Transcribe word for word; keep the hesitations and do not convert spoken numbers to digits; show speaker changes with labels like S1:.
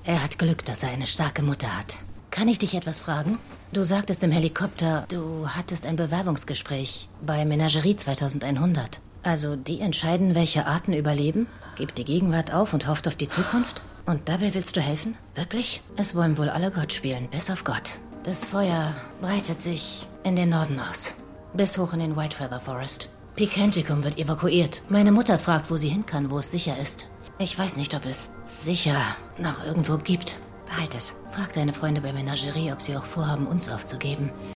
S1: Er hat Glück, dass er eine starke Mutter hat. Kann ich dich etwas fragen? Du sagtest im Helikopter, du hattest ein Bewerbungsgespräch bei Menagerie zweitausendeinhundert. Also die entscheiden, welche Arten überleben? Gibt die Gegenwart auf und hofft auf die Zukunft? Und dabei willst du helfen? Wirklich? Es wollen wohl alle Gott spielen, bis auf Gott. Das Feuer breitet sich in den Norden aus. Bis hoch in den Whitefeather Forest. Picanticum wird evakuiert. Meine Mutter fragt, wo sie hin kann, wo es sicher ist. Ich weiß nicht, ob es sicher noch irgendwo gibt. Behalt es. Frag deine Freunde bei Menagerie, ob sie auch vorhaben, uns aufzugeben.